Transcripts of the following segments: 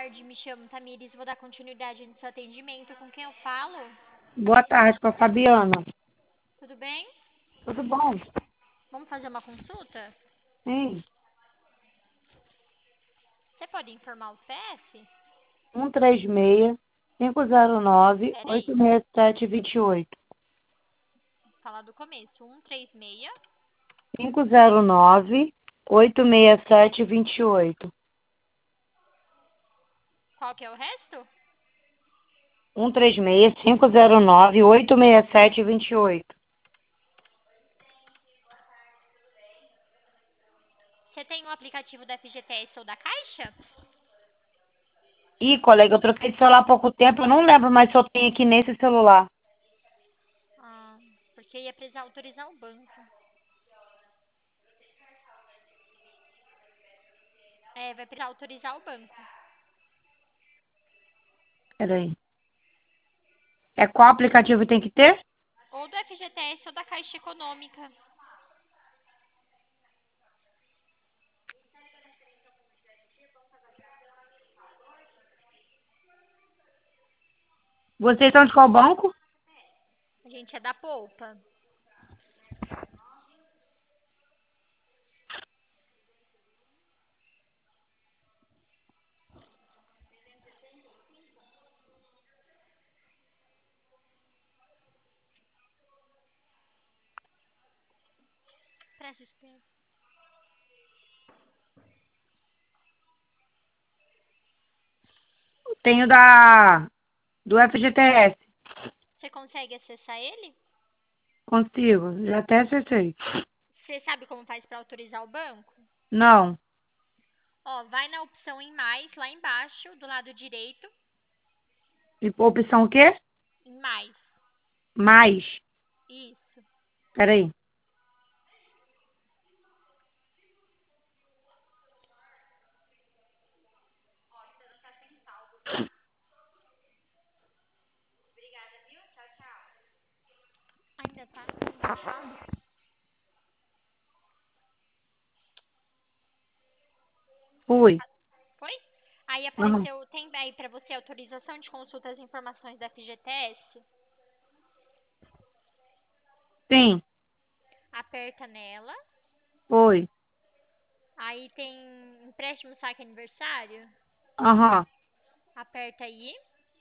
tarde, me chamo Tamires, vou dar continuidade no seu atendimento. Com quem eu falo? Boa tarde, com a Fabiana. Tudo bem? Tudo bom? Vamos fazer uma consulta? Sim. Você pode informar o CPF? 136-509-86728. Peraí, 86728. falar do começo. 136. 509-86728. Qual que é o resto? 136-509-86728. Você tem um aplicativo da FGTS ou da Caixa? Ih, colega, eu troquei de celular há pouco tempo, eu não lembro mais se eu tenho aqui nesse celular. Ah, porque ia precisar autorizar o banco. É, vai precisar autorizar o banco. Peraí. É qual aplicativo tem que ter? Ou do FGTS ou da Caixa Econômica. Vocês são de qual banco? A gente é da Poupa. Presta espera. Tenho do FGTS. Você consegue acessar ele? Consigo, já até acessei. Você sabe como faz para autorizar o banco? Não. Ó, vai na opção em mais, lá embaixo, do lado direito, E opção o quê? em mais. Mais. Isso. Peraí. Ainda tá com Fui. Foi? Aí Aham. apareceu, tem aí para você autorização de consulta às informações da FGTS. Sim. Aperta nela. Foi. Aí tem empréstimo saque aniversário. Aham. Aperta aí.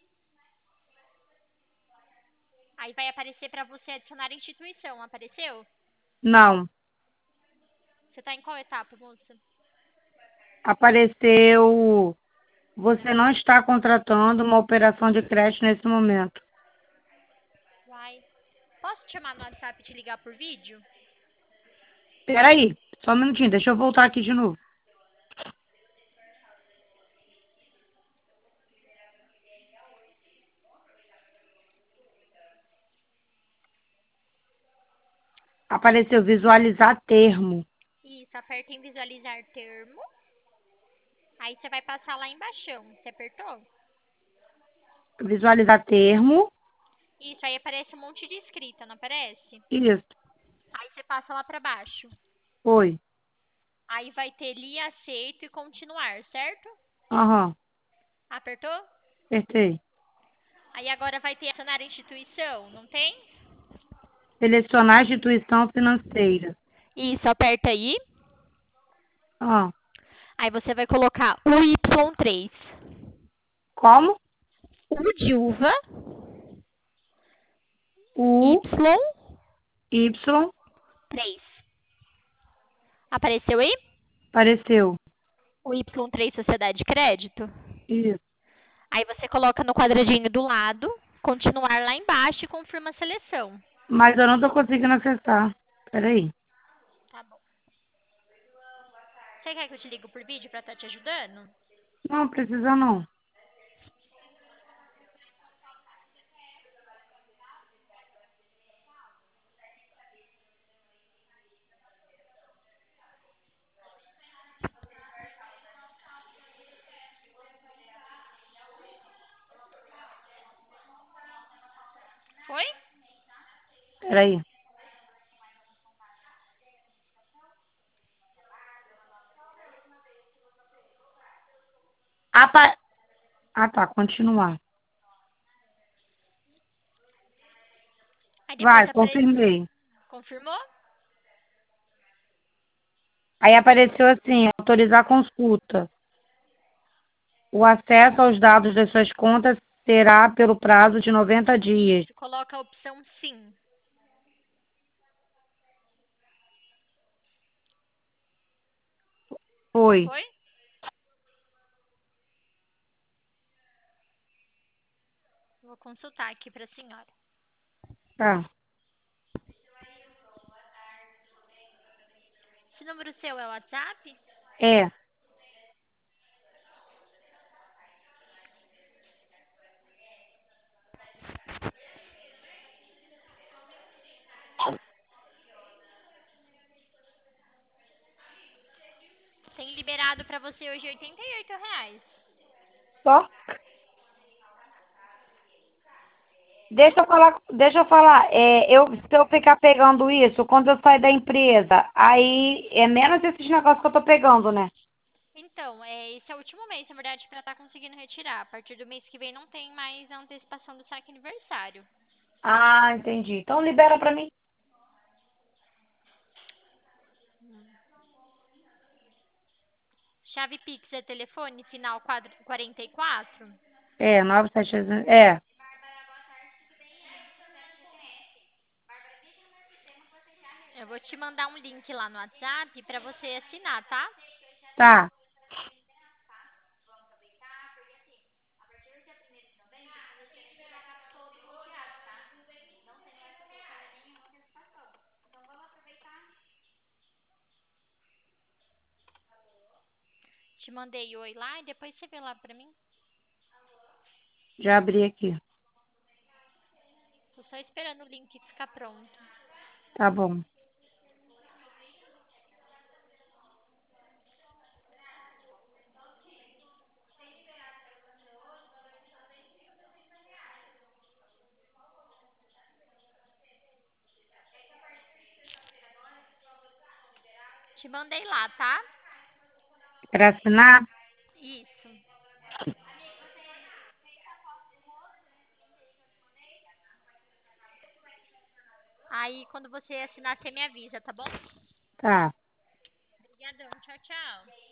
Aí vai aparecer para você adicionar instituição. Apareceu? Não. Você tá em qual etapa, moça? Apareceu. Você não está contratando uma operação de crédito nesse momento. Vai. Posso te chamar no WhatsApp e te ligar por vídeo? Peraí. Só um minutinho. Deixa eu voltar aqui de novo. Apareceu visualizar termo. Isso, aperta em visualizar termo. Aí você vai passar lá embaixo. Você apertou? Visualizar termo. Isso, aí aparece um monte de escrita, não aparece? Isso. Aí você passa lá pra baixo. Foi. Aí vai ter li, aceito e continuar, certo? Aham. Apertou? Apertei. Aí agora vai ter acionar a instituição, não tem? Selecionar instituição financeira. Isso, aperta aí. Ah. Aí você vai colocar o Y3. Como? U de uva, U, Y3. Y. Apareceu aí? Apareceu. O Y3 Sociedade de Crédito. Isso. Aí você coloca no quadradinho do lado, continuar lá embaixo e confirma a seleção. Mas eu não tô conseguindo acessar. Peraí. Tá bom. Você quer que eu te ligue por vídeo pra estar te ajudando? Não, precisa não. Foi? Peraí. Apa Ah, tá, continuar. Aí depois Vai, aparece. confirmei. Confirmou? Aí apareceu assim, autorizar consulta. O acesso aos dados das suas contas será pelo prazo de 90 dias. Isso, coloca a opção sim. Foi. Foi? Vou consultar aqui pra senhora. Tá. Esse número seu é o WhatsApp? É. Tem liberado pra você hoje R$ 88. Só? Deixa eu falar. Se eu ficar pegando isso, quando eu sair da empresa, aí é menos esses negócios que eu tô pegando, né? Então, esse é o último mês, na verdade, pra estar conseguindo retirar. A partir do mês que vem não tem mais a antecipação do saque aniversário. Ah, entendi. Então libera pra mim. Chave Pix é telefone, final 44? É, 976. É, Eu vou te mandar um link lá no WhatsApp pra você assinar, tá? tá. Te mandei oi lá e depois você vê lá pra mim. Já abri aqui. Tô só esperando o link ficar pronto. Tá bom. Te mandei lá, tá? Pra assinar? Isso. Aí quando você assinar, você me avisa, tá bom? Tá. Obrigadão, tchau, tchau.